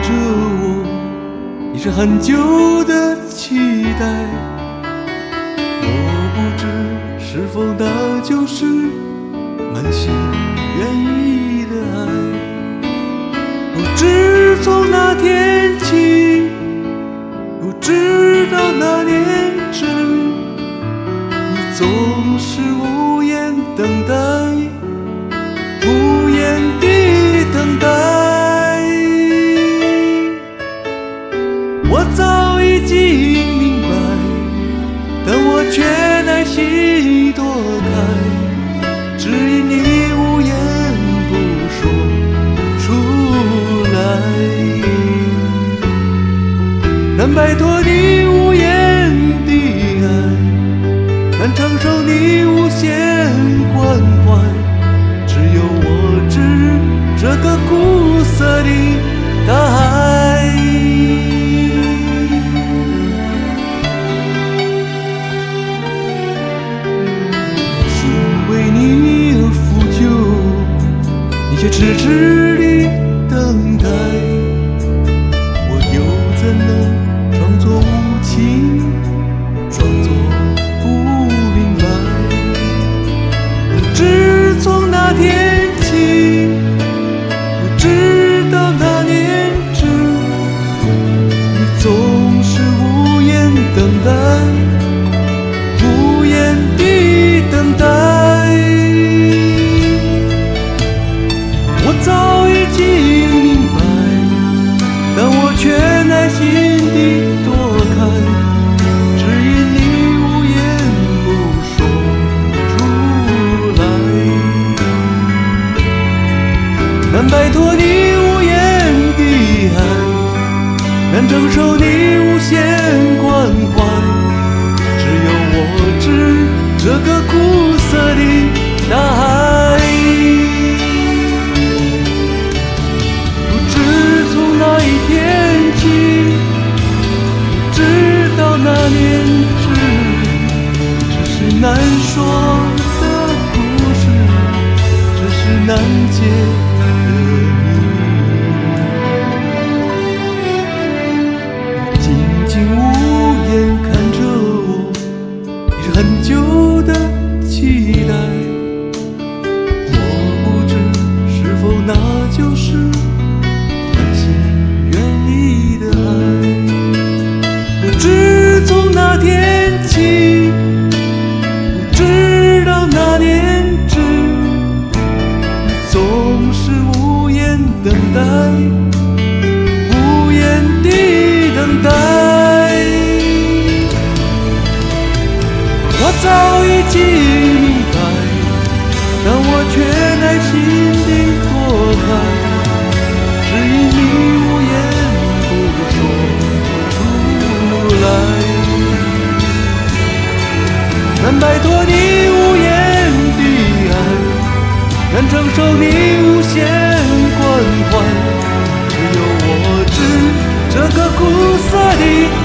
着我，你是很久的期待。我不知是否那就是满心愿意的爱。我自从那天起，不知道那年止，你总是无言等待，无言地等待。我早已经明白，但我却耐心躲开，只因你无言不说出来。难摆脱你无言的爱，难承受你无限关怀，只有我知这个苦涩的大海。心为你而腐朽，你却痴痴地等待，我又怎能装作无情，装作不明白？自从那天起，不知道那年止，你总是无言等待，无言地等待。我早已经明白，但我却耐心地躲开，只因你无言不说出来。难摆脱你无言的爱，难承受你无限关怀，只有我知这个苦涩的大海。不知从哪一天起，不知道那年止，这是难说的故事，这是难解的谜。静静无言看着我，你是很久的期待。我不知是否那就是满心愿意的爱。不知从那天起，不知道那年止，你总是无言等待，无言地等待。我早已经明白，但我却耐心地躲开，只因你无言不说出来。难摆脱你无言的爱，难承受你无限关怀，只有我知这个苦涩的